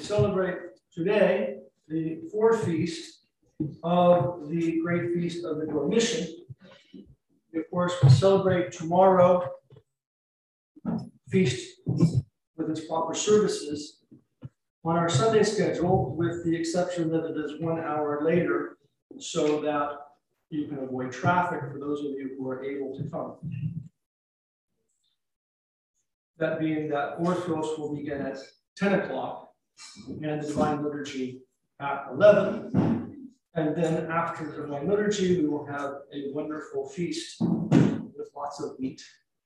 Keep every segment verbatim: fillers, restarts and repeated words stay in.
celebrate today the fourth feast of the great feast of the Dormition. We, of course, will celebrate tomorrow feast with its proper services on our Sunday schedule, with the exception that it is one hour later so that you can avoid traffic for those of you who are able to come. That being that Orthros will begin at ten o'clock and the Divine Liturgy at eleven. And then after the Divine Liturgy, we will have a wonderful feast with lots of meat.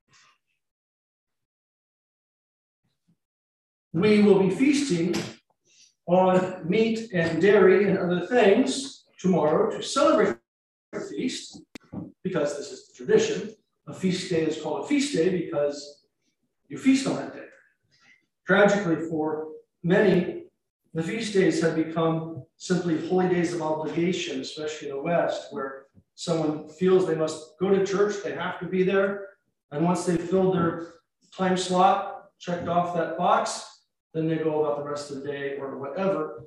We will be feasting on meat and dairy and other things tomorrow to celebrate the feast, because this is the tradition. A feast day is called a feast day because you feast on that day. Tragically, for many, the feast days have become simply holy days of obligation, especially in the West, where someone feels they must go to church, they have to be there, and once they've filled their time slot, checked off that box, then they go about the rest of the day or whatever,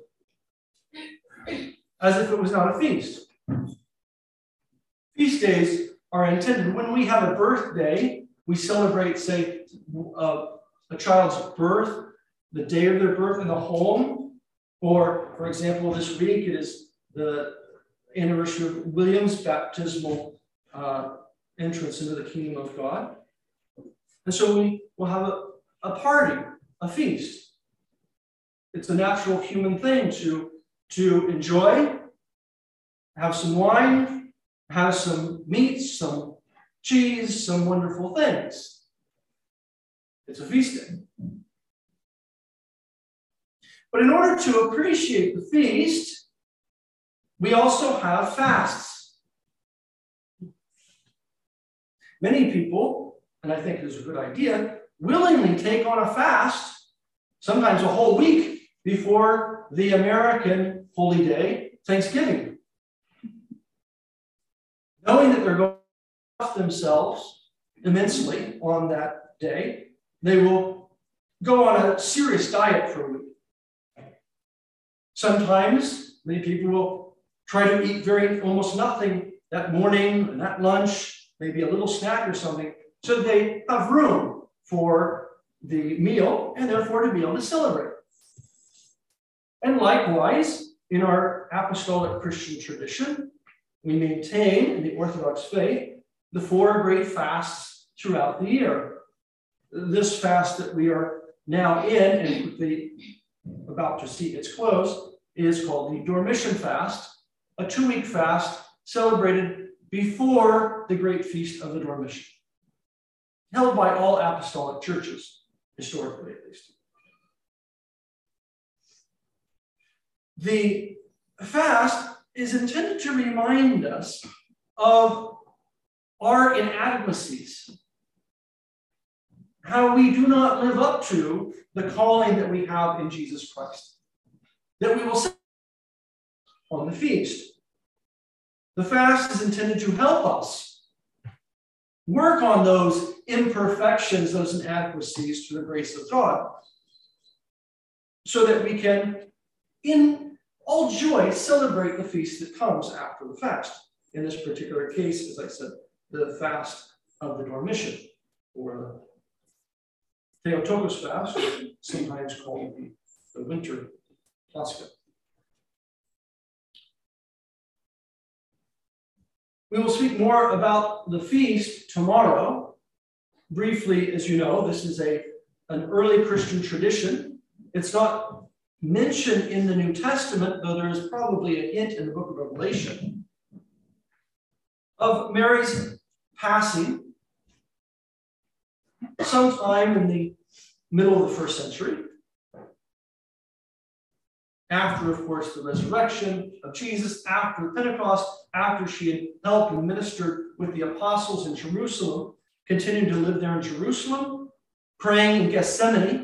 as if it was not a feast. Feast days are intended, when we have a birthday, we celebrate, say, uh, a child's birth, the day of their birth in the home, or, for example, this week it is the anniversary of William's baptismal uh, entrance into the kingdom of God. And so we will have a, a party, a feast. It's a natural human thing to, to enjoy, have some wine, have some meat, some cheese, some wonderful things. It's a feast day. But in order to appreciate the feast, we also have fasts. Many people, and I think it is a good idea, willingly take on a fast, sometimes a whole week, before the American holy day, Thanksgiving. Knowing that they're going to off themselves immensely on that day, they will go on a serious diet for a week. Sometimes many people will try to eat very almost nothing that morning and that lunch, maybe a little snack or something, so they have room for the meal and therefore to be able to celebrate. And likewise, in our apostolic Christian tradition, we maintain in the Orthodox faith the four great fasts throughout the year. This fast that we are now in and quickly about to see its close is called the Dormition fast, a two-week fast celebrated before the great feast of the Dormition, held by all apostolic churches, historically at least. The fast is intended to remind us of our inadequacies, how we do not live up to the calling that we have in Jesus Christ, that we will say on the feast. The fast is intended to help us work on those imperfections, those inadequacies through the grace of God, so that we can, in all joy, celebrate the feast that comes after the fast. In this particular case, as I said, the fast of the Dormition, or the Theotokos fast, or sometimes called the, the winter Pascha. We will speak more about the feast tomorrow. Briefly, as you know, this is a, an early Christian tradition. It's not mentioned in the New Testament, though there is probably a hint in the book of Revelation, of Mary's passing sometime in the middle of the first century, after, of course, the resurrection of Jesus, after Pentecost, after she had helped and ministered with the apostles in Jerusalem, continued to live there in Jerusalem, praying in Gethsemane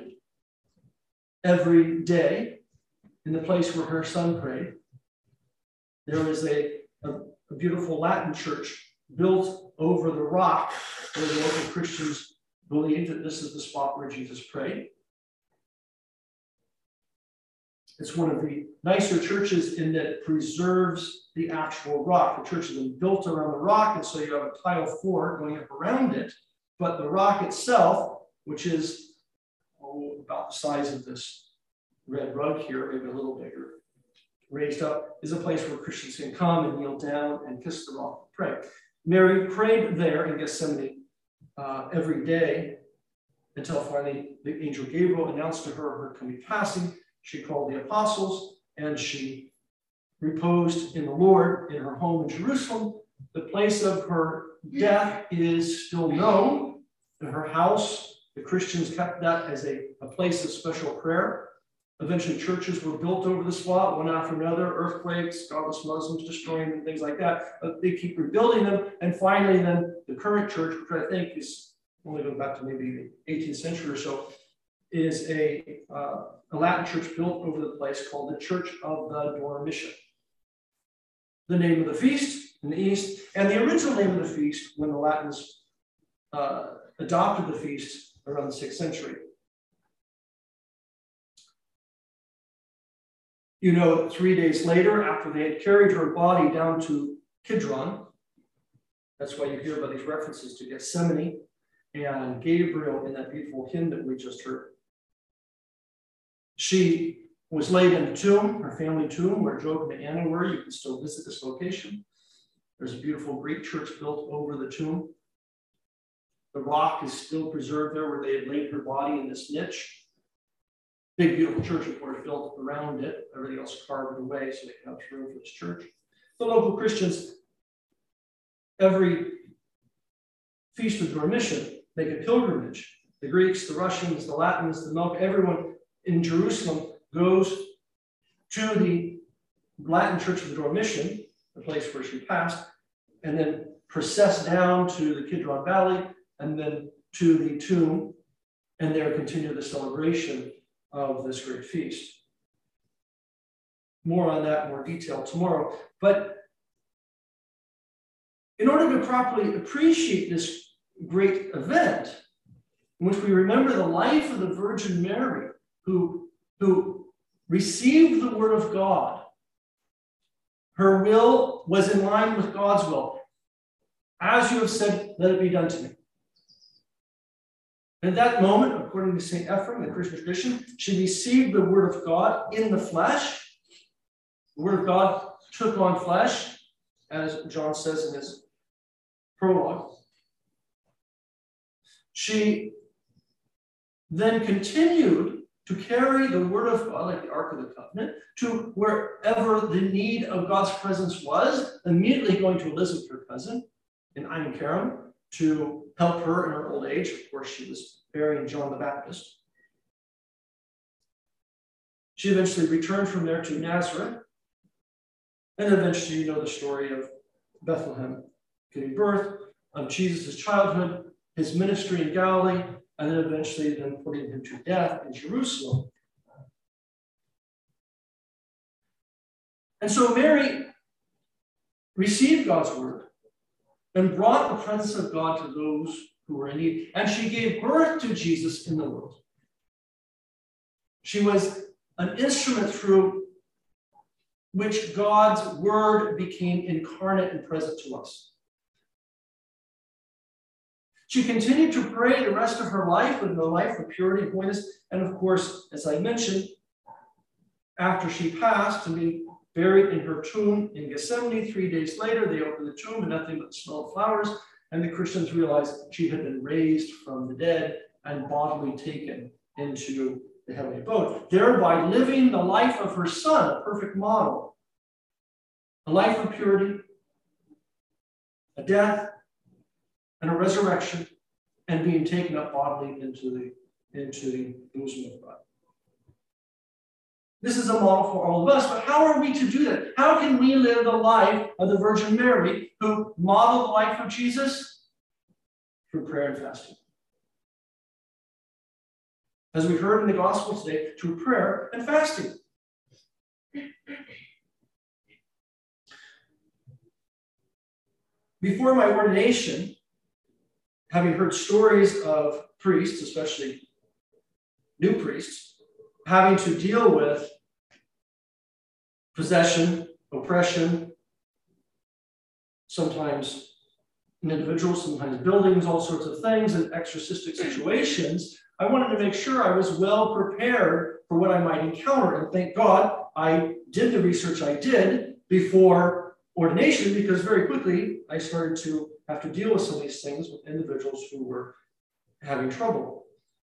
every day in the place where her son prayed. There is a, a, a beautiful Latin church built over the rock where the local Christians believe that this is the spot where Jesus prayed. It's one of the nicer churches in that it preserves the actual rock. The church has been built around the rock, and so you have a tile floor going up around it. But the rock itself, which is oh, about the size of this red rug here, maybe a little bigger, raised up, is a place where Christians can come and kneel down and kiss the rock and pray. Mary prayed there in Gethsemane uh, every day until finally the angel Gabriel announced to her her coming passing. She called the apostles, and she reposed in the Lord in her home in Jerusalem. The place of her death is still known. In her house, the Christians kept that as a, a place of special prayer. Eventually, churches were built over the spot, one after another, earthquakes, godless Muslims destroying them, things like that. But they keep rebuilding them. And finally, then the current church, which I think is only going back to maybe the eighteenth century or so, is a, uh, a Latin church built over the place called the Church of the Dormition. The name of the feast in the East, and the original name of the feast when the Latins uh, adopted the feast around the sixth century. You know, three days later, after they had carried her body down to Kidron, that's why you hear about these references to Gethsemane and Gabriel in that beautiful hymn that we just heard. She was laid in the tomb, her family tomb, where Job and Anna were. You can still visit this location. There's a beautiful Greek church built over the tomb. The rock is still preserved there where they had laid her body in this niche. Big, beautiful church, of course, built around it. Everything else carved away so they could have room for this church. The local Christians, every Feast of Dormition, make a pilgrimage. The Greeks, the Russians, the Latins, the Melk, everyone in Jerusalem goes to the Latin Church of the Dormition, the place where she passed, and then process down to the Kidron Valley, and then to the tomb, and there continue the celebration of this great feast. More on that, more detail tomorrow. But in order to properly appreciate this great event, in which we remember the life of the Virgin Mary, who, who received the word of God. Her will was in line with God's will. As you have said, let it be done to me. At that moment, according to Saint Ephrem, the Christian tradition, she received the word of God in the flesh. The word of God took on flesh, as John says in his prologue. She then continued to carry the word of God, like the Ark of the Covenant, to wherever the need of God's presence was, immediately going to Elizabeth, her cousin, in Ein Kerem, to help her in her old age. Of course, she was burying John the Baptist. She eventually returned from there to Nazareth, and eventually you know the story of Bethlehem giving birth, of Jesus' childhood, his ministry in Galilee, and then eventually then putting him to death in Jerusalem. And so Mary received God's word and brought the presence of God to those who were in need, and she gave birth to Jesus in the world. She was an instrument through which God's word became incarnate and present to us. She continued to pray the rest of her life with a life of purity and holiness. And of course, as I mentioned, after she passed to be buried in her tomb in Gethsemane, three days later, they opened the tomb and nothing but the smell of flowers. And the Christians realized she had been raised from the dead and bodily taken into the heavenly abode, thereby living the life of her son, a perfect model. A life of purity, a death, and a resurrection, and being taken up bodily into the, into the bosom of God. This is a model for all of us, but how are we to do that? How can we live the life of the Virgin Mary, who modeled the life of Jesus? Through prayer and fasting. As we heard in the gospel today, through prayer and fasting. Before my ordination, having heard stories of priests, especially new priests, having to deal with possession, oppression, sometimes in individuals, sometimes buildings, all sorts of things, and exorcistic situations, I wanted to make sure I was well prepared for what I might encounter. And thank God I did the research I did before ordination, because very quickly I started to have to deal with some of these things with individuals who were having trouble.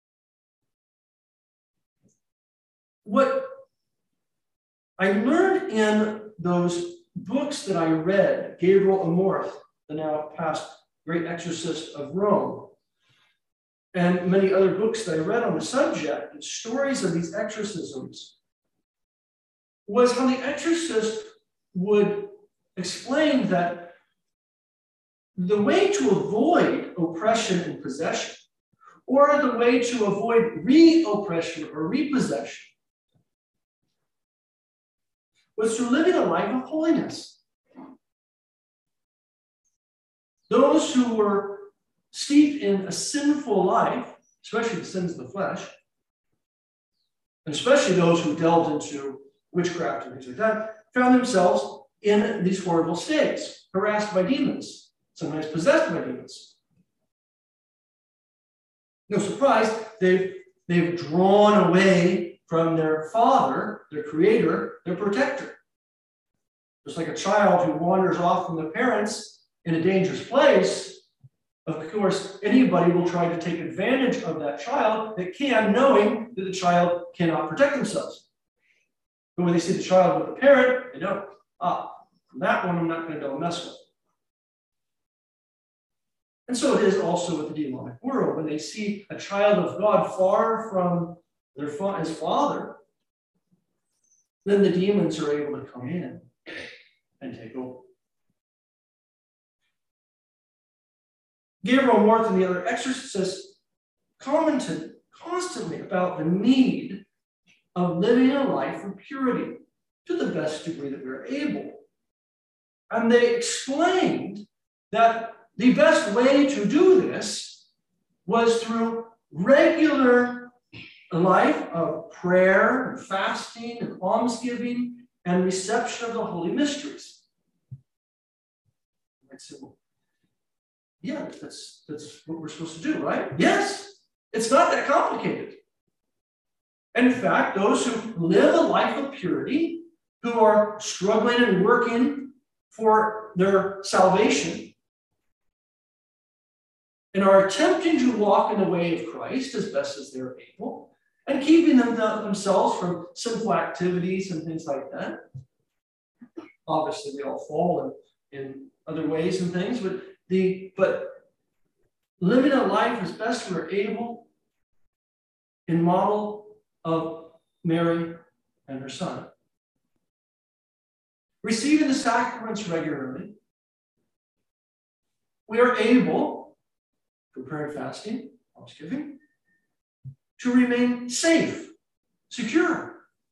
What I learned in those books that I read, Gabriel Amorth, the now past great exorcist of Rome, and many other books that I read on the subject, and stories of these exorcisms, was how the exorcist would explain that the way to avoid oppression and possession, or the way to avoid re-oppression or repossession, was through living a life of holiness. Those who were steeped in a sinful life, especially the sins of the flesh, and especially those who delved into witchcraft and things like that, found themselves in these horrible states, harassed by demons, sometimes possessed by demons. No surprise, they've, they've drawn away from their father, their creator, their protector. Just like a child who wanders off from the parents in a dangerous place, of course, anybody will try to take advantage of that child that can, knowing that the child cannot protect themselves. But when they see the child with the parent, they know, ah, that one I'm not going to go mess with. And so it is also with the demonic world. When they see a child of God far from their fa- his father, then the demons are able to come in and take over. Gabriel Amorth and the other exorcists commented constantly about the need of living a life of purity to the best degree that we're able. And they explained that the best way to do this was through regular life of prayer and fasting and almsgiving and reception of the holy mysteries. I said, well, yeah, that's, that's what we're supposed to do, right? Yes, it's not that complicated. In fact, those who live a life of purity, who are struggling and working for their salvation, and are attempting to walk in the way of Christ as best as they're able, and keeping them, themselves from sinful activities and things like that. Obviously, we all fall in, in other ways and things, but the but living a life as best we're able in model of Mary and her son. Receiving the sacraments regularly, we are able, through prayer and fasting, almsgiving, to remain safe, secure.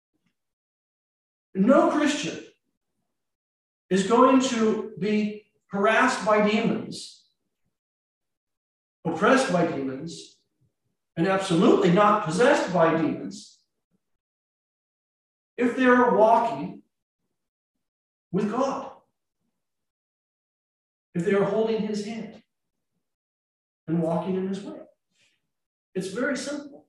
No Christian is going to be harassed by demons, oppressed by demons, and absolutely not possessed by demons if they're walking with God, if they are holding his hand and walking in his way. It's very simple.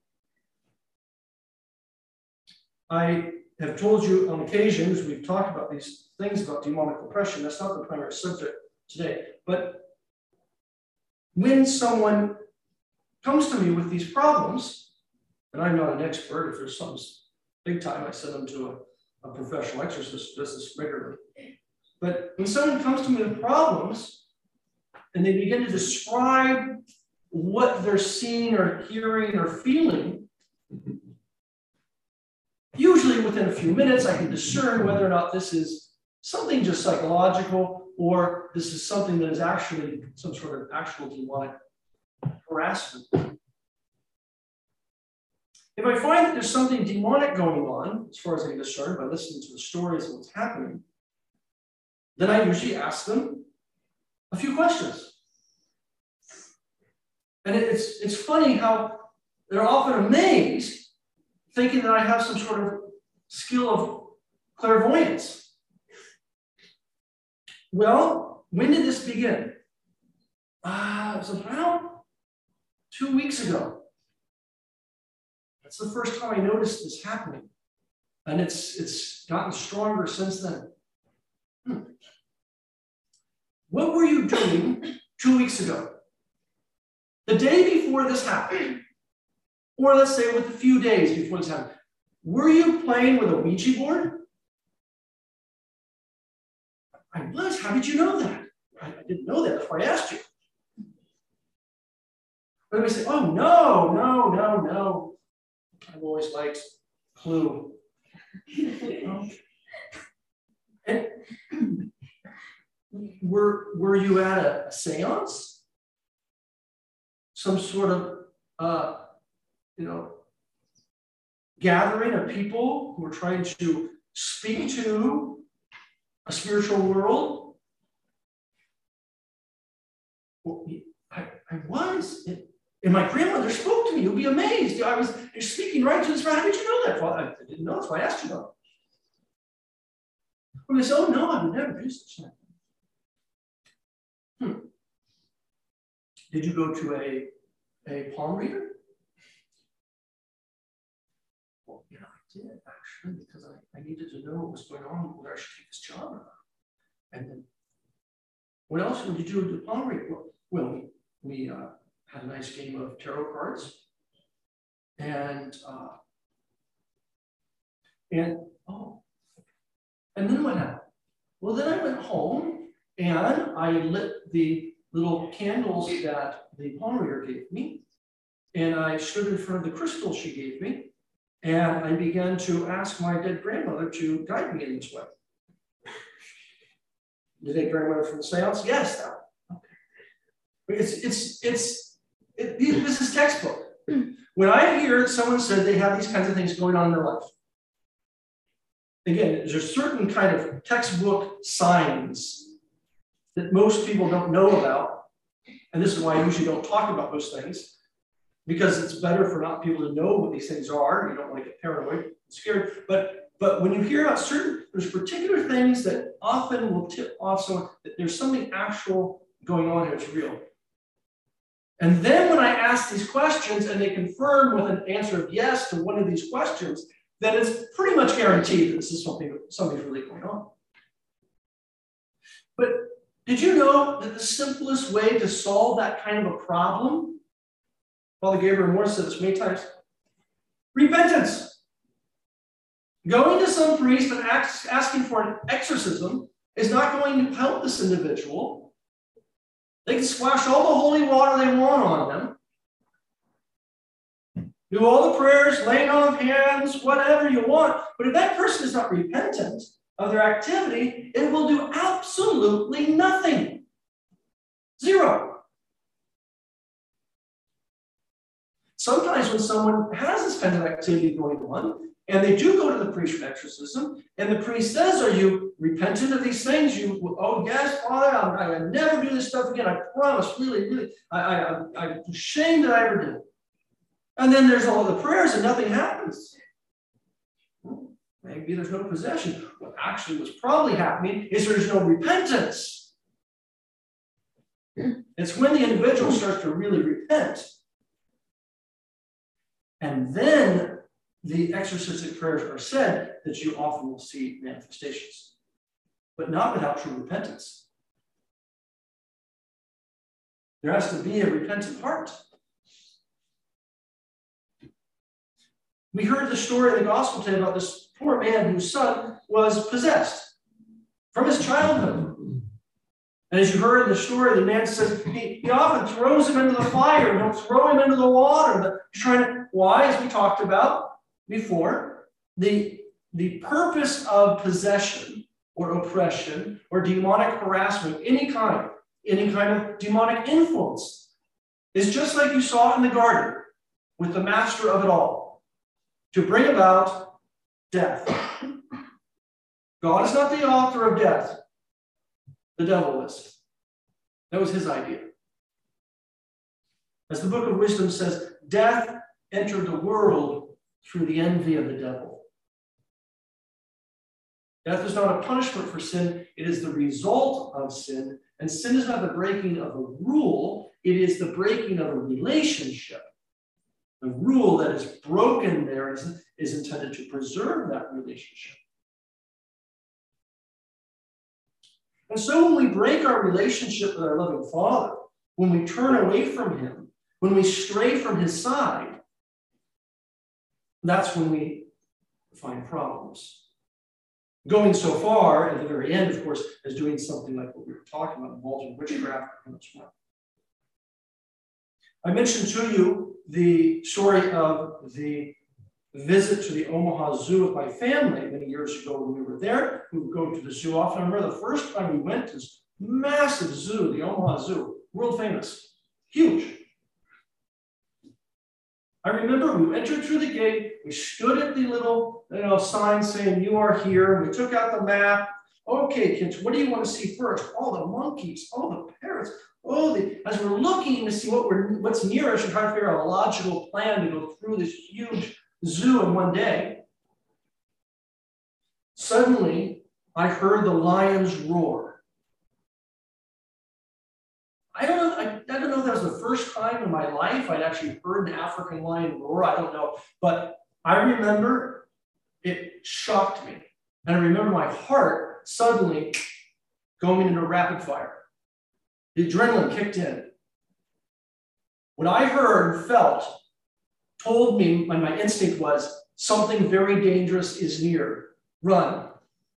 I have told you on occasions, we've talked about these things about demonic oppression. That's not the primary subject today. But when someone comes to me with these problems, and I'm not an expert, if there's something big time, I send them to a, a professional exorcist who does this regularly. But when someone comes to me with problems, and they begin to describe what they're seeing or hearing or feeling, usually within a few minutes, I can discern whether or not this is something just psychological or this is something that is actually some sort of actual demonic harassment. If I find that there's something demonic going on, as far as I can discern by listening to the stories of what's happening, then I usually ask them a few questions. And it's, it's funny how they're often amazed, thinking that I have some sort of skill of clairvoyance. Well, when did this begin? Uh, it was about two weeks ago. That's the first time I noticed this happening. And it's, it's gotten stronger since then. Hmm. What were you doing two weeks ago? The day before this happened, or let's say with a few days before this happened, were you playing with a Ouija board? I was. How did you know that? I, I didn't know that. That's why I asked you. But we say, oh, no, no, no, no. I've always liked Clue. And were, were you at a, a seance? Some sort of, uh, you know, gathering of people who are trying to speak to a spiritual world? Well, I, I was. It, and my grandmother spoke to me. You'll be amazed. I was speaking right to this. How did you know that? Well, I didn't know. That's why I asked you about it. And they said, oh, no, I would never do such a thing. Hmm. Did you go to a, a palm reader? Well, yeah, I did, actually, because I, I needed to know what was going on, whether I should take this job or not. And then, what else would you do with the palm reader? Well, well we, we uh, had a nice game of tarot cards. And, uh, and, oh, and then what happened? Well, then I went home and I lit the little candles that the palm reader gave me. And I stood in front of the crystal she gave me. And I began to ask my dead grandmother to guide me in this way. The dead grandmother from the seance? Yes. That one. Okay. It's, it's, it's, it, this is textbook. When I hear someone said they have these kinds of things going on in their life, again, there's a certain kind of textbook signs that most people don't know about. And this is why I usually don't talk about those things, because it's better for not people to know what these things are. You don't want to get paranoid and scared. But, but when you hear about certain, there's particular things that often will tip off someone that there's something actual going on here, it's real. And then when I ask these questions and they confirm with an answer of yes to one of these questions, then it's pretty much guaranteed that this is something, something's really going on. But did you know that the simplest way to solve that kind of a problem, Father Gabriel Morris said this many times, repentance. Going to some priest and ask, asking for an exorcism is not going to help this individual. They can splash all the holy water they want on them, do all the prayers, laying on of hands, whatever you want. But if that person is not repentant of their activity, it will do absolutely nothing. Zero. Sometimes when someone has this kind of activity going on, and they do go to the priest for exorcism, and the priest says, are you repentant of these things? You, oh yes, Father, I'm, I will never do this stuff again. I promise, really, really, I, I, I'm ashamed that I ever did. And then there's all the prayers and nothing happens. Well, maybe there's no possession. What actually was probably happening is there's no repentance. It's when the individual starts to really repent. And then the exorcistic prayers are said that you often will see manifestations, but not without true repentance. There has to be a repentant heart. We heard the story in the gospel today about this poor man whose son was possessed from his childhood. And as you heard in the story, the man says he, he often throws him into the fire, and he'll throw him into the water. He's trying to, why, as we talked about before, the, the purpose of possession or oppression or demonic harassment, any kind, any kind of demonic influence, is just like you saw in the garden with the master of it all, to bring about death. God is not the author of death. The devil is. That was his idea. As the Book of Wisdom says, death entered the world through the envy of the devil. Death is not a punishment for sin. It is the result of sin. And sin is not the breaking of a rule. It is the breaking of a relationship. The rule that is broken there is, is intended to preserve that relationship. And so when we break our relationship with our loving Father, when we turn away from him, when we stray from his side, that's when we find problems. Going so far at the very end, of course, as doing something like what we were talking about, involving witchcraft as well. I mentioned to you the story of the visit to the Omaha Zoo with my family many years ago when we were there. We would go to the zoo often. I remember the first time we went to this massive zoo, the Omaha Zoo, world famous, huge. I remember we entered through the gate, we stood at the little you know, sign saying, you are here. We took out the map. Okay, kids, what do you want to see first? All the monkeys, all the parrots, oh, the, as we're looking to see what we're, what's near us and trying to figure out a logical plan to go through this huge zoo in one day, suddenly I heard the lions roar. I don't know, I, I don't know if that was the first time in my life I'd actually heard an African lion roar. I don't know. But I remember it shocked me. And I remember my heart suddenly going into rapid fire. The adrenaline kicked in. What I heard and felt told me, and my instinct was, something very dangerous is near. Run.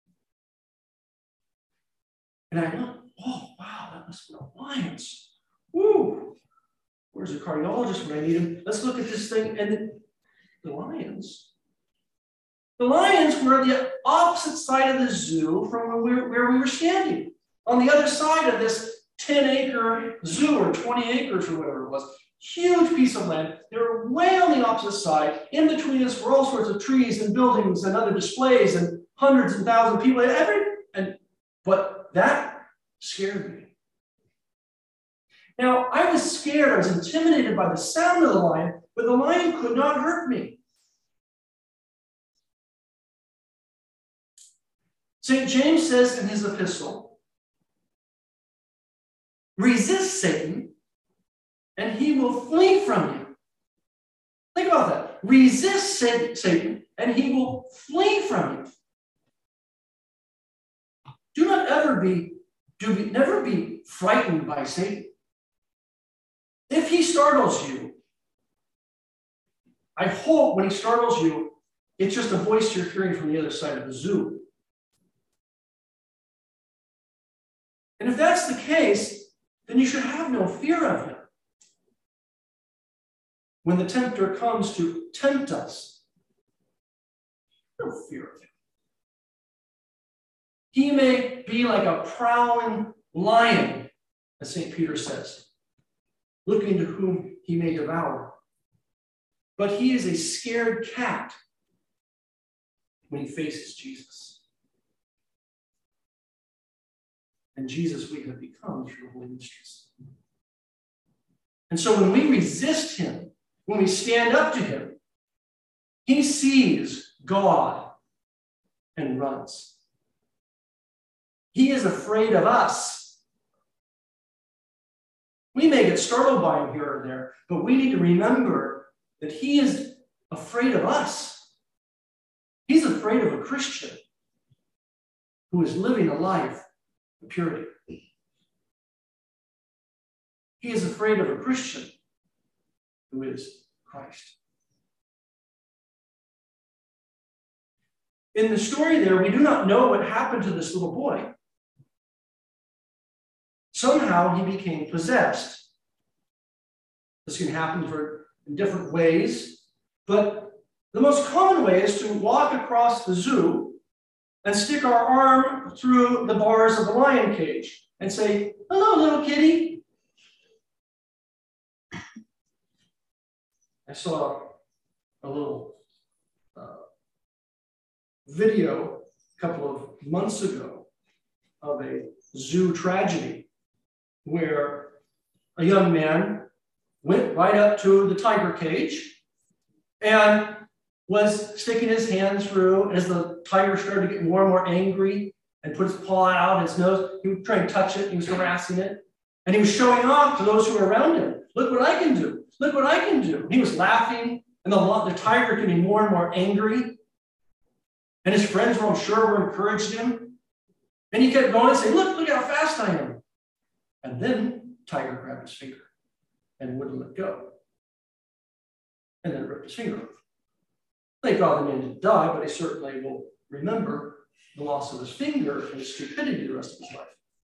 And I went, oh, wow, that must be the lions. Woo! Where's the cardiologist when I need him? Let's look at this thing. And the, the lions. The lions were on the opposite side of the zoo from where we were, where we were standing. On the other side of this ten acre zoo, or twenty acres or whatever it was. Huge piece of land. They were way on the opposite side. In between us were all sorts of trees and buildings and other displays and hundreds and thousands of people. Every, and, but that scared me. Now, I was scared. I was intimidated by the sound of the lion, but the lion could not hurt me. Saint James says in his epistle, resist Satan, and he will flee from you. Think about that. Resist Satan, and he will flee from you. Do not ever be, do be, never be frightened by Satan. If he startles you, I hope when he startles you, it's just a voice you're hearing from the other side of the zoo. And if that's the case, then you should have no fear of him. When the tempter comes to tempt us, no fear of him. He may be like a prowling lion, as Saint Peter says, looking to whom he may devour. But he is a scared cat when he faces Jesus. And Jesus we have become through the Holy Mysteries. And so when we resist him, when we stand up to him, he sees God and runs. He is afraid of us. We may get startled by him here or there, but we need to remember that he is afraid of us. He's afraid of a Christian who is living a life of purity. He is afraid of a Christian who is Christ. In the story there, we do not know what happened to this little boy. Somehow he became possessed. This can happen for, in different ways, but the most common way is to walk across the zoo and stick our arm through the bars of the lion cage and say, hello, little kitty. I saw a little uh, video a couple of months ago of a zoo tragedy where a young man went right up to the tiger cage and was sticking his hand through as the tiger started to get more and more angry and put his paw out, his nose. He was trying to touch it. He was harassing it. And he was showing off to those who were around him. Look what I can do. Look what I can do. He was laughing, and the, the tiger getting more and more angry. And his friends were, I'm sure, were encouraging him. And he kept going and saying, look, look how fast I am. And then tiger grabbed his finger and wouldn't let go. And then ripped his finger off. Thank God the man didn't die, but he certainly will remember the loss of his finger and his stupidity the rest of his life.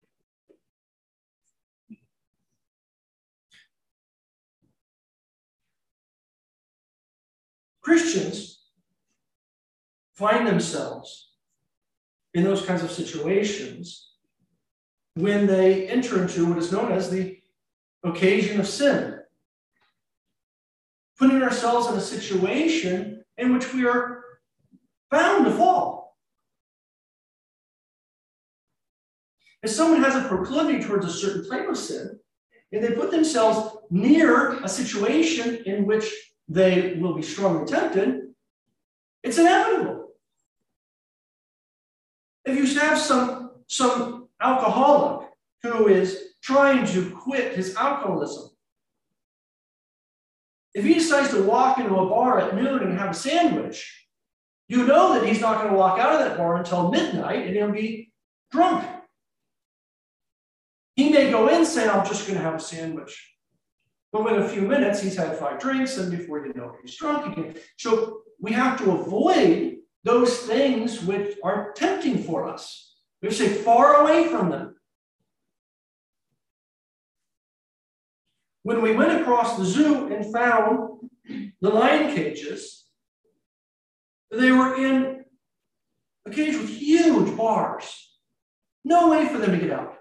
Christians find themselves in those kinds of situations when they enter into what is known as the occasion of sin. Putting ourselves in a situation in which we are bound to fall. If someone has a proclivity towards a certain type of sin, and they put themselves near a situation in which they will be strongly tempted, it's inevitable. If you have some, some alcoholic who is trying to quit his alcoholism, if he decides to walk into a bar at noon and have a sandwich, you know that he's not going to walk out of that bar until midnight and he'll be drunk. He may go in saying, I'm just going to have a sandwich. But within a few minutes, he's had five drinks, and before you know it, he's drunk again. So we have to avoid those things which are tempting for us. We have to stay far away from them. When we went across the zoo and found the lion cages, they were in a cage with huge bars. No way for them to get out.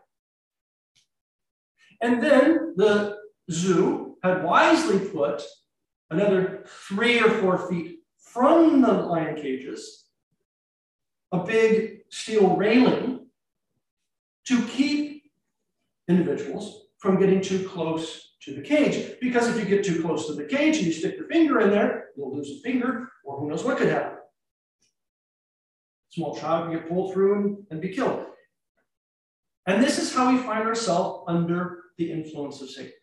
And then the zoo had wisely put another three or four feet from the lion cages a big steel railing to keep individuals from getting too close to the cage. Because if you get too close to the cage and you stick your finger in there, you'll lose a finger, or who knows what could happen. Small child can get pulled through and, and be killed. And this is how we find ourselves under the influence of Satan.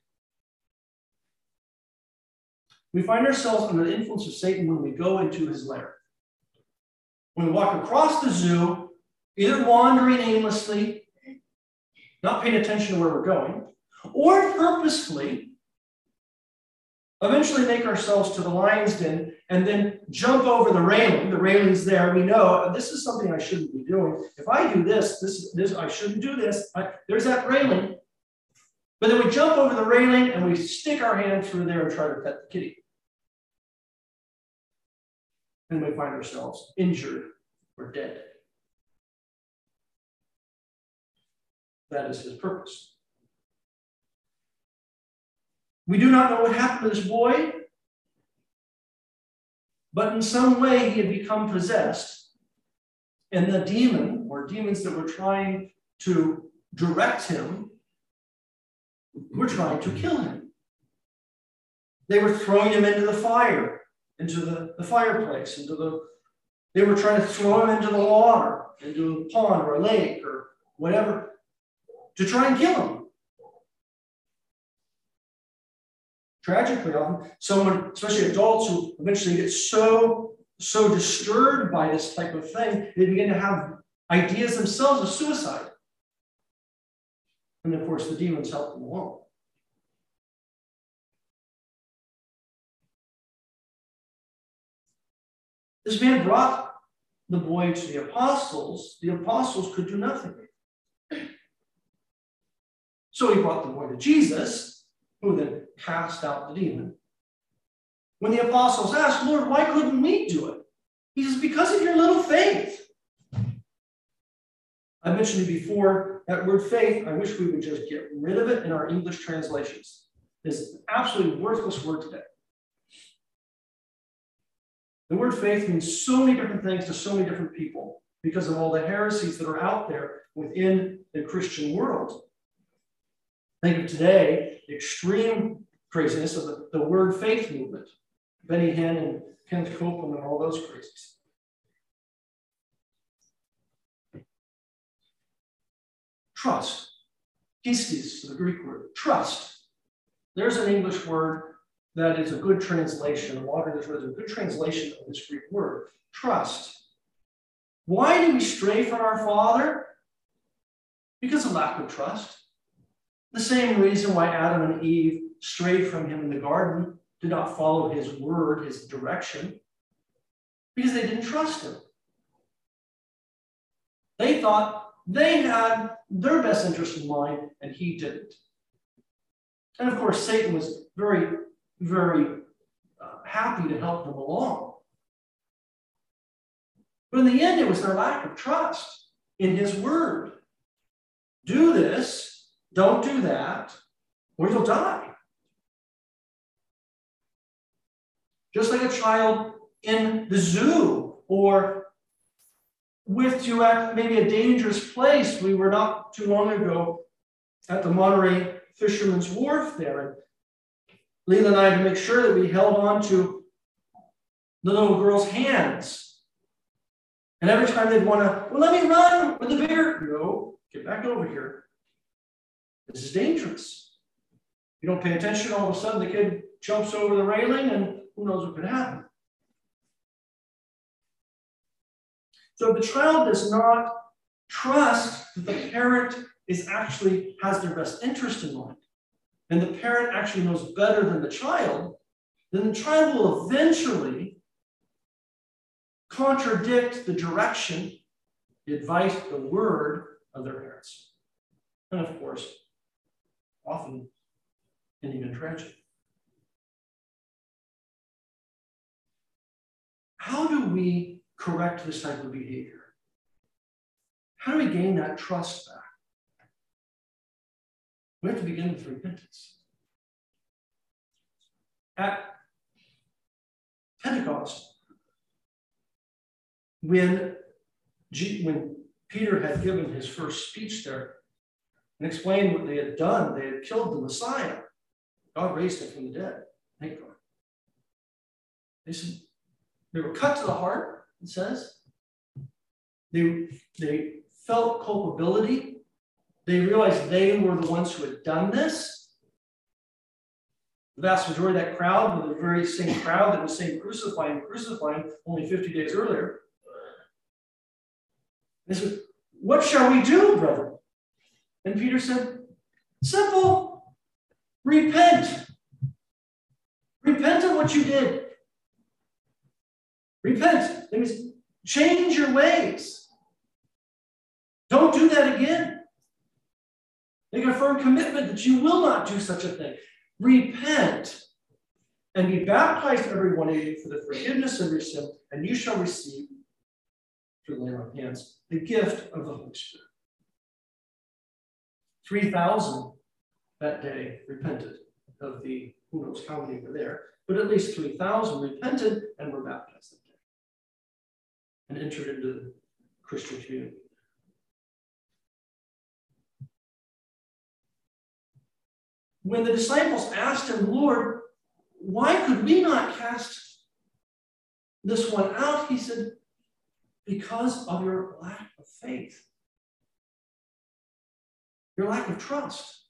We find ourselves under the influence of Satan when we go into his lair. When we walk across the zoo, either wandering aimlessly, not paying attention to where we're going, or purposefully, eventually make ourselves to the lion's den and then jump over the railing. The railing's there. We know this is something I shouldn't be doing. If I do this, this, this I shouldn't do this. I, there's that railing. But then we jump over the railing and we stick our hand through there and try to pet the kitty. And we find ourselves injured or dead. That is his purpose. We do not know what happened to this boy, but in some way he had become possessed, and the demon or demons that were trying to direct him were trying to kill him. They were throwing him into the fire, into the, the fireplace, into the, they were trying to throw him into the water, into a pond or a lake or whatever, to try and kill him. Tragically, often, someone, especially adults who eventually get so, so disturbed by this type of thing, they begin to have ideas themselves of suicide. And of course, the demons help them along. This man brought the boy to the apostles. The apostles could do nothing. So he brought the boy to Jesus, who then cast out the demon. When the apostles asked, Lord, why couldn't we do it? He says, because of your little faith. I mentioned it before, that word faith, I wish we would just get rid of it in our English translations. It's an absolutely worthless word today. The word faith means so many different things to so many different people because of all the heresies that are out there within the Christian world. Think of today, the extreme craziness of the, the word faith movement. Benny Hinn and Kenneth Copeland and all those crazies. Trust. Pistis, the Greek word. Trust. There's an English word that is a good translation. A modern English word is a good translation of this Greek word. Trust. Why do we stray from our Father? Because of lack of trust. The same reason why Adam and Eve strayed from him in the garden, did not follow his word, his direction, because they didn't trust him. They thought they had their best interest in mind, and he didn't. And of course, Satan was very, very uh, happy to help them along. But in the end, it was their lack of trust in his word. Do this, don't do that, or you'll die. Just like a child in the zoo or with you at maybe a dangerous place. We were not too long ago at the Monterey Fisherman's Wharf there. And Leela and I had to make sure that we held on to the little girl's hands. And every time they'd want to, well, let me run with the bigger. No, get back over here. This is dangerous. You don't pay attention, all of a sudden the kid jumps over the railing and who knows what could happen. So the child does not trust that the parent is actually has their best interest in mind, and the parent actually knows better than the child, then the child will eventually contradict the direction, the advice, the word of their parents. And of course, often ending in tragedy. How do we correct this type of behavior? How do we gain that trust back? We have to begin with repentance. At Pentecost, when, G when Peter had given his first speech there and explained what they had done, they had killed the Messiah. God raised him from the dead. Thank God. They said, they were cut to the heart, it says. They, they felt culpability. They realized they were the ones who had done this. The vast majority of that crowd were the very same crowd that was saying crucify him, crucify him only fifty days earlier. They said, what shall we do, brother? And Peter said, simple, repent. Repent of what you did. Repent. That means change your ways. Don't do that again. Make a firm commitment that you will not do such a thing. Repent and be baptized, every one of you, for the forgiveness of your sin, and you shall receive, through the laying on of hands, the gift of the Holy Spirit. three thousand that day repented of the, who knows how many were there, but at least three thousand repented and were baptized that day and entered into the Christian community. When the disciples asked him, Lord, why could we not cast this one out? He said, because of your lack of faith, your lack of trust.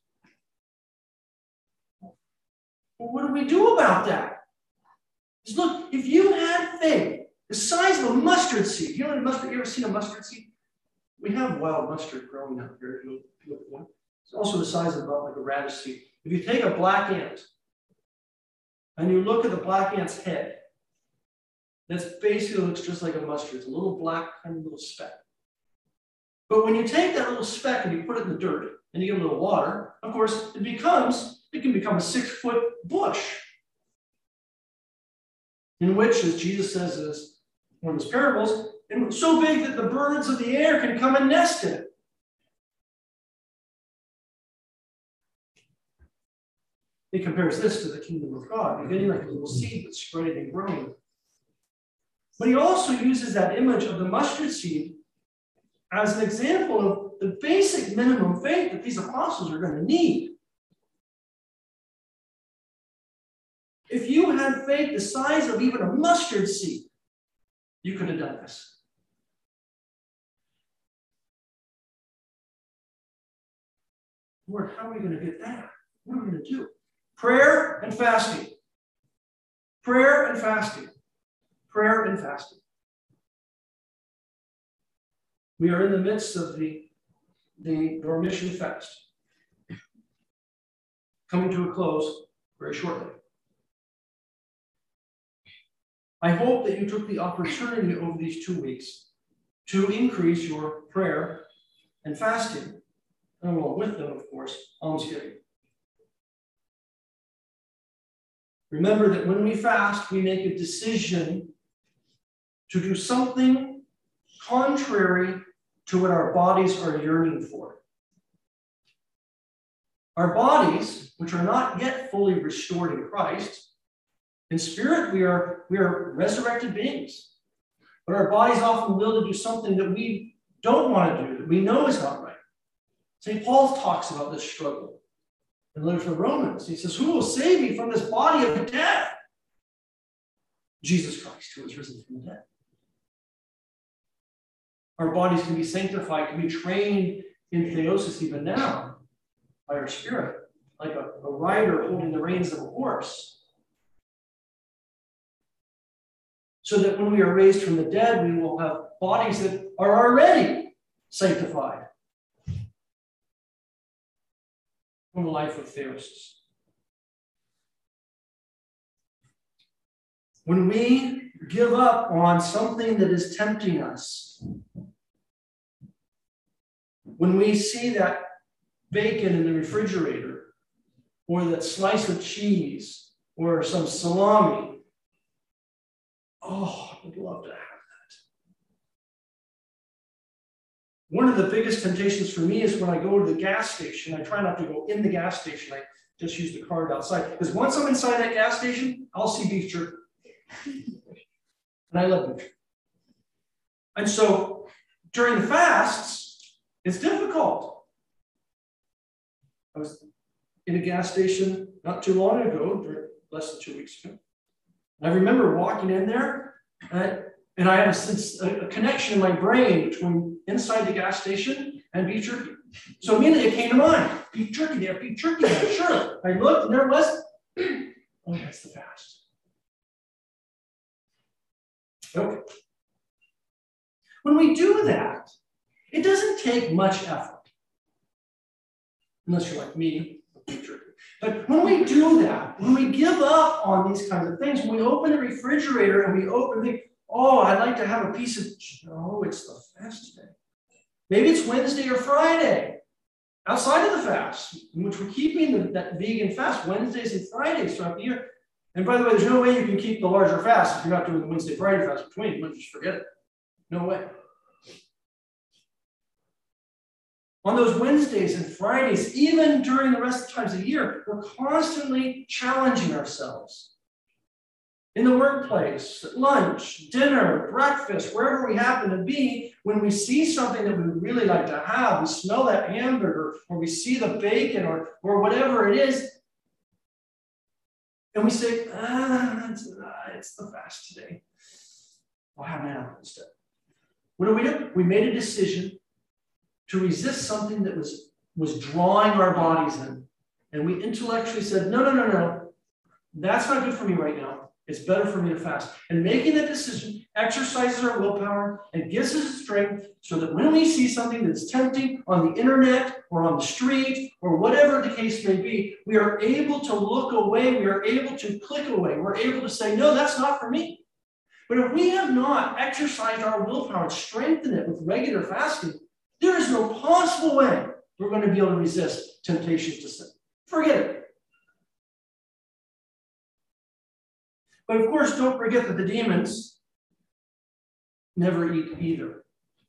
Well, what do we do about that? Because look, if you had faith the size of a mustard seed, you know what mustard, you ever seen a mustard seed? We have wild mustard growing up here. It's also the size of about like a radish seed. If you take a black ant and you look at the black ant's head, that's basically looks just like a mustard. It's a little black kind of little speck. But when you take that little speck and you put it in the dirt and you give it a little water, of course, it becomes, it can become a six-foot bush. In which, as Jesus says in one of his parables, and so big that the birds of the air can come and nest in it. He compares this to the kingdom of God, beginning like a little seed that's spreading and growing. But he also uses that image of the mustard seed as an example of the basic minimum faith that these apostles are going to need. If you had faith the size of even a mustard seed, you could have done this. Lord, how are we going to get that? What are we going to do? Prayer and fasting. Prayer and fasting. Prayer and fasting. We are in the midst of the, the Dormition fast, coming to a close very shortly. I hope that you took the opportunity over these two weeks to increase your prayer and fasting, and along with them, of course, almsgiving. Remember that when we fast, we make a decision to do something contrary to what our bodies are yearning for. Our bodies, which are not yet fully restored in Christ, in spirit, we are, we are resurrected beings. But our bodies often will to do something that we don't want to do, that we know is not right. Saint Paul talks about this struggle in the letter to the Romans. He says, who will save me from this body of death? Jesus Christ, who was risen from the dead. Our bodies can be sanctified, can be trained in theosis even now by our spirit, like a, a rider holding the reins of a horse. So that when we are raised from the dead, we will have bodies that are already sanctified from a life of theosis. When we give up on something that is tempting us, when we see that bacon in the refrigerator, or that slice of cheese, or some salami, oh, I would love to have that. One of the biggest temptations for me is when I go to the gas station. I try not to go in the gas station. I just use the card outside. Because once I'm inside that gas station, I'll see beef jerky. And I love beef. And so during the fasts, it's difficult. I was in a gas station not too long ago, less than two weeks ago. I remember walking in there, uh, and I had a, a connection in my brain between inside the gas station and beef jerky. So immediately it came to mind, beef jerky there, beef jerky there, sure. I looked and there it was. Oh, that's the fast. Okay. When we do that, it doesn't take much effort. Unless you're like me, beef jerky. But when we do that, when we give up on these kinds of things, when we open the refrigerator and we open the, oh, I'd like to have a piece of, no, it's the fast day. Maybe it's Wednesday or Friday, outside of the fast, in which we're keeping the, that vegan fast, Wednesdays and Fridays throughout the year. And by the way, there's no way you can keep the larger fast if you're not doing the Wednesday, Friday fast between. You just forget it. No way. On those Wednesdays and Fridays, even during the rest of the times of the year, we're constantly challenging ourselves. In the workplace, at lunch, dinner, breakfast, wherever we happen to be, when we see something that we would really like to have, we smell that hamburger, or we see the bacon, or, or whatever it is, and we say, ah, it's, ah, it's the fast today. I'll have an apple instead. What do we do? We made a decision to resist something that was, was drawing our bodies in. And we intellectually said, no, no, no, no, that's not good for me right now. It's better for me to fast. And making that decision exercises our willpower and gives us strength so that when we see something that's tempting on the internet or on the street or whatever the case may be, we are able to look away. We are able to click away. We're able to say, no, that's not for me. But if we have not exercised our willpower and strengthened it with regular fasting, there is no possible way we're going to be able to resist temptations to sin. Forget it. But of course, don't forget that the demons never eat either.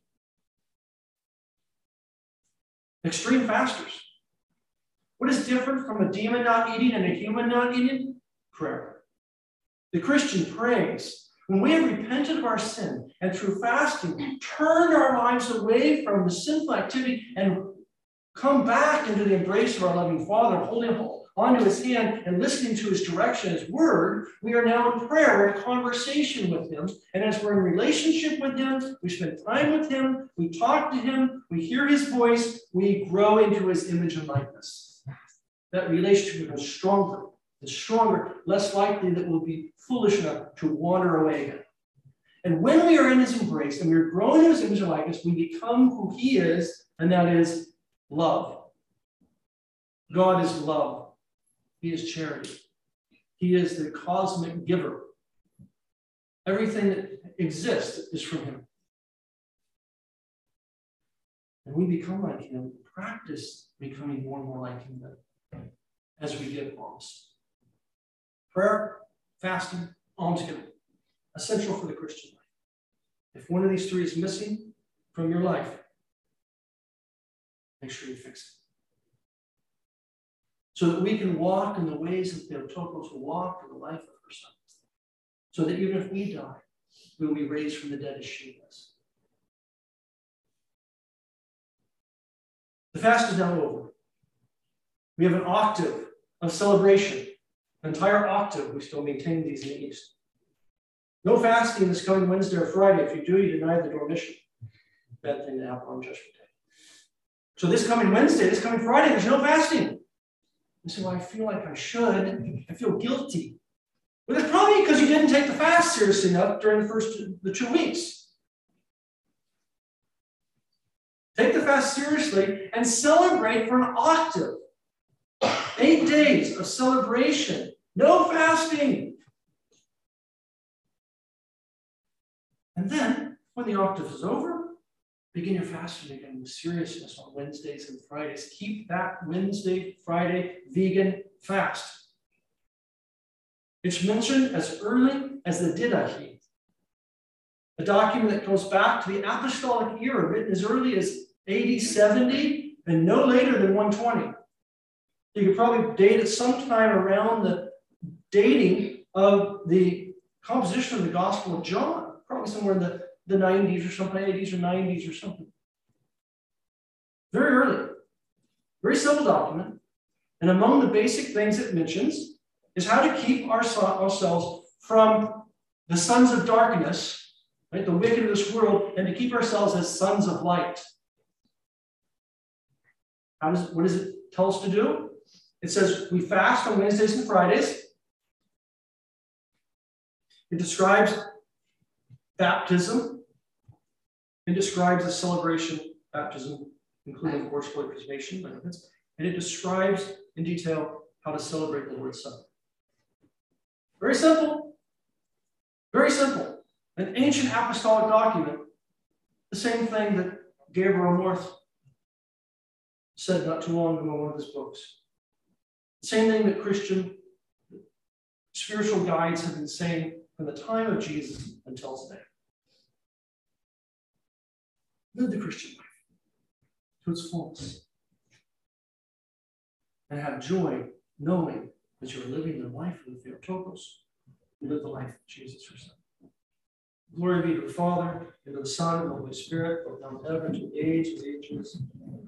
Extreme fasters. What is different from a demon not eating and a human not eating? Prayer. The Christian prays. When we have repented of our sin and through fasting, turn our lives away from the sinful activity and come back into the embrace of our loving Father, holding, onto his hand and listening to his direction, his word, we are now in prayer, we're in conversation with him. And as we're in relationship with him, we spend time with him, we talk to him, we hear his voice, we grow into his image and likeness. That relationship becomes stronger and stronger, less likely that we'll be foolish enough to wander away again. And when we are in his embrace and we're growing in his image and likeness, we become who he is, and that is love. God is love. He is charity. He is the cosmic giver. Everything that exists is from him. And we become like him, practice becoming more and more like him as we give alms. Prayer, fasting, almsgiving, essential for the Christian life. If one of these three is missing from your life, make sure you fix it. So that we can walk in the ways that Theotokos walked in the life of her son. So that even if we die, we will be raised from the dead as she was. The fast is now over. We have an octave of celebration. An entire octave. We still maintain these in the East. No fasting this coming Wednesday or Friday. If you do, you deny the Dormition. Bad thing to happen on Judgment Day. So this coming Wednesday, this coming Friday, there's no fasting. You say, well, I feel like I should. I feel guilty. Well, it's probably because you didn't take the fast seriously enough during the first two, the two weeks. Take the fast seriously and celebrate for an octave. Eight days of celebration. No fasting. And then, when the octave is over, begin your fasting again with seriousness on Wednesdays and Fridays. Keep that Wednesday, Friday vegan fast. It's mentioned as early as the Didache, a document that goes back to the apostolic era, written as early as A D seventy and no later than one twenty. You could probably date it sometime around the dating of the composition of the Gospel of John, probably somewhere in the, the nineties or something, eighties or nineties or something. Very early. Very simple document. And among the basic things it mentions is how to keep our, ourselves from the sons of darkness, right, the wicked of this world, and to keep ourselves as sons of light. How does it, what does it tell us to do? It says we fast on Wednesdays and Fridays. It describes baptism. It describes the celebration of baptism, including, of course, Holy Preservation benefits. And it describes in detail how to celebrate the Lord's Supper. Very simple. Very simple. An ancient apostolic document. The same thing that Gabriel North said not too long ago in one of his books. The same thing that Christian spiritual guides have been saying from the time of Jesus until today. Live the Christian life to its fullest. And have joy knowing that you're living the life of the Theotokos. You live the life of Jesus yourself. Glory be to the Father, and to the Son, and the Holy Spirit, both now and ever, to the age of ages.